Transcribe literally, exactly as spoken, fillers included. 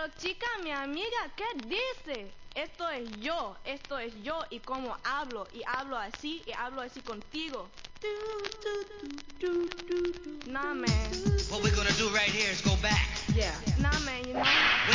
chica, mi amiga, ¿qué dice? Esto es yo, esto es yo y cómo hablo, y hablo así, y hablo así contigo. Nah, man. What we're gonna do right here is go back. Yeah. Nah, man, you know.